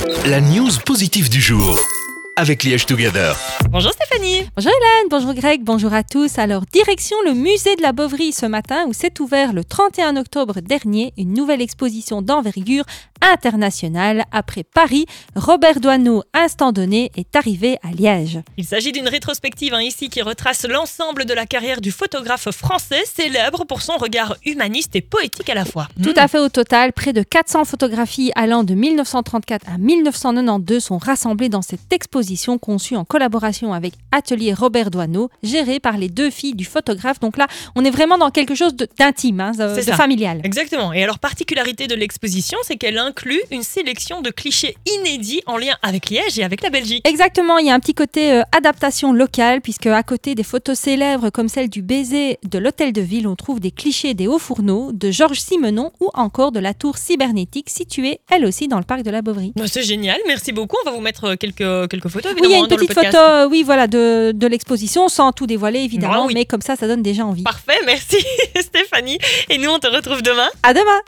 La news positive du jour avec Liège Together. Bonjour Stéphanie. Bonjour Hélène, bonjour Greg, bonjour à tous. Alors, direction le musée de la Boverie ce matin où s'est ouvert le 31 octobre dernier une nouvelle exposition d'envergure internationale. Après Paris, Robert Doisneau, instant donné, est arrivé à Liège. Il s'agit d'une rétrospective ici qui retrace l'ensemble de la carrière du photographe français, célèbre pour son regard humaniste et poétique à la fois. Tout à fait, au total, près de 400 photographies allant de 1934 à 1992 sont rassemblées dans cette exposition conçue en collaboration avec Atelier Robert Doisneau, géré par les deux filles du photographe. Donc là, on est vraiment dans quelque chose d'intime, de familial. Exactement. Et alors, particularité de l'exposition, c'est qu'elle inclut une sélection de clichés inédits en lien avec Liège et avec la Belgique. Exactement, il y a un petit côté adaptation locale, puisque à côté des photos célèbres comme celle du baiser de l'hôtel de ville, on trouve des clichés des Hauts-Fourneaux, de Georges Simenon ou encore de la tour cybernétique située elle aussi dans le parc de la Boverie. C'est génial, merci beaucoup. On va vous mettre quelques photos évidemment. Oui, il y a une dans petite le podcast. photo de l'exposition, sans tout dévoiler évidemment, Oui. mais comme ça donne déjà envie. Parfait, merci Stéphanie. Et nous, on te retrouve demain. À demain.